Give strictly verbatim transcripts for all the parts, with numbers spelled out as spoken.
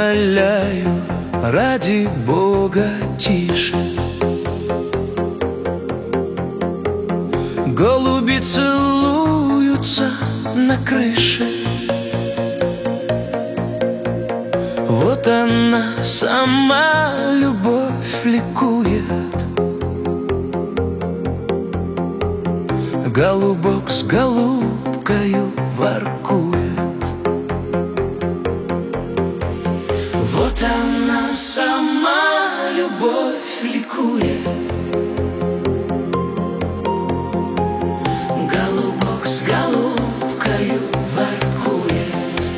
умоляю, ради Бога, тише. Голуби целуются на крыше. Вот она сама, любовь, ликует. Голубок с голубкою воркует. Вот она сама, любовь, ликует. Голубок с голубкою воркует.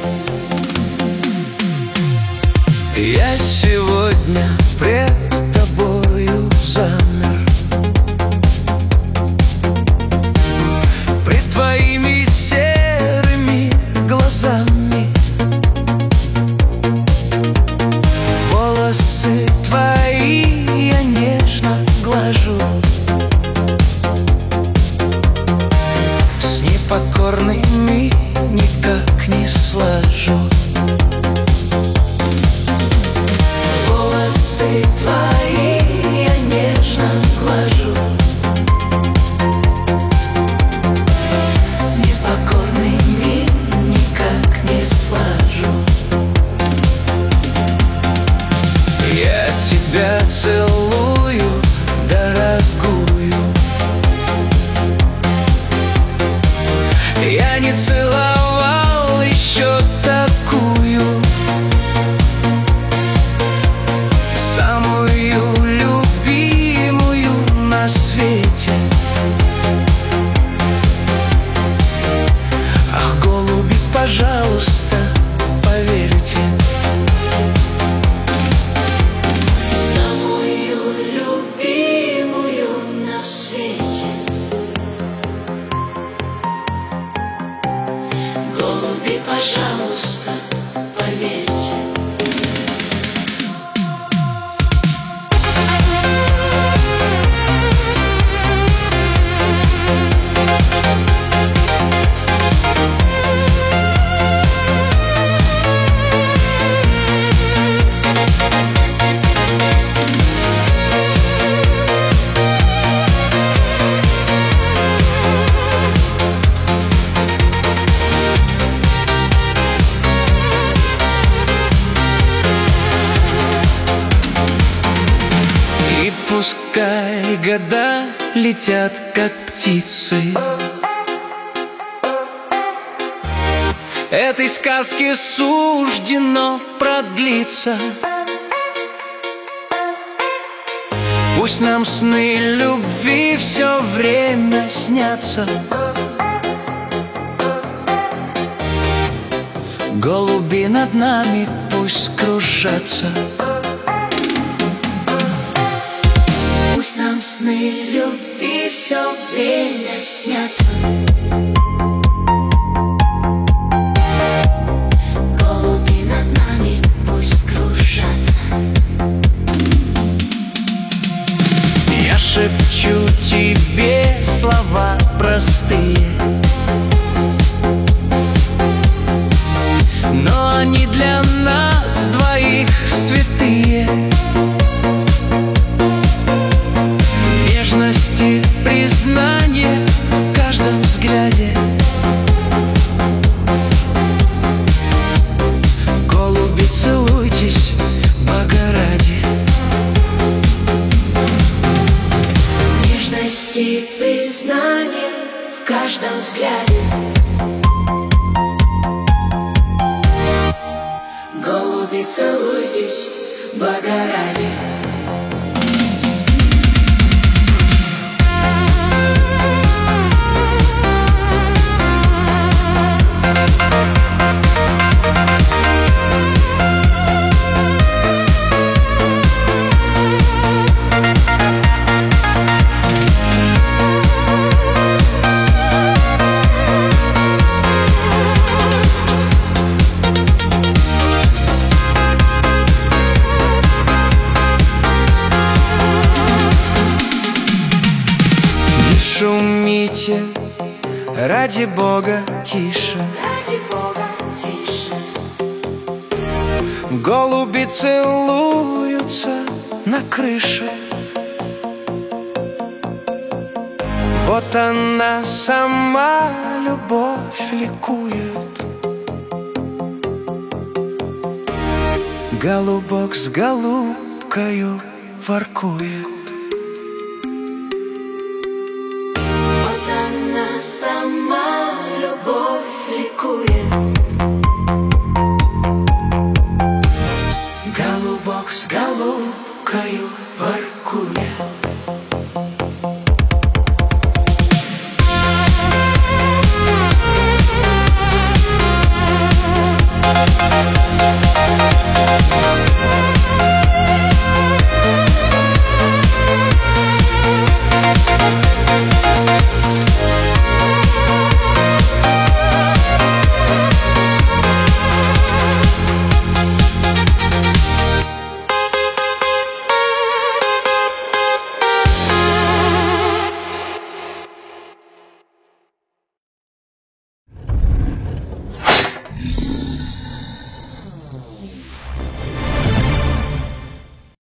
Я сегодня пред тобою замер, пред твоими серыми глазами. Волосы твои я нежно глажу, с непокорными никак не слажу. Волосы твои я нежно глажу, с непокорными никак не слажу. Я тебя целую, дорогую. Я не целовал еще такую, самую любимую на свете. Ах, голуби, пожалуйста, поверьте. Самую любимую на свете. Голуби, пожалуйста, поверьте. И пускай года летят, как птицы, этой сказке суждено продлиться. Пусть нам сны любви все время снятся. Голуби над нами пусть кружатся. Пусть нам сны любви все время снятся. Голуби над нами пусть кружатся. Я шепчу тебе слова простые, но они для нас двоих святые. Нежности, признание в каждом взгляде. Голуби, целуйтесь, Бога ради. Нежности, признание в каждом взгляде. Голуби, целуйтесь, Бога ради. Шумите, ради Бога, тише. Ради Бога, тише. Голуби целуются на крыше. Вот она сама, любовь, ликует. Голубок с голубкою воркует. Вот она сама, любовь, ликует. Голубок с голубкою воркует.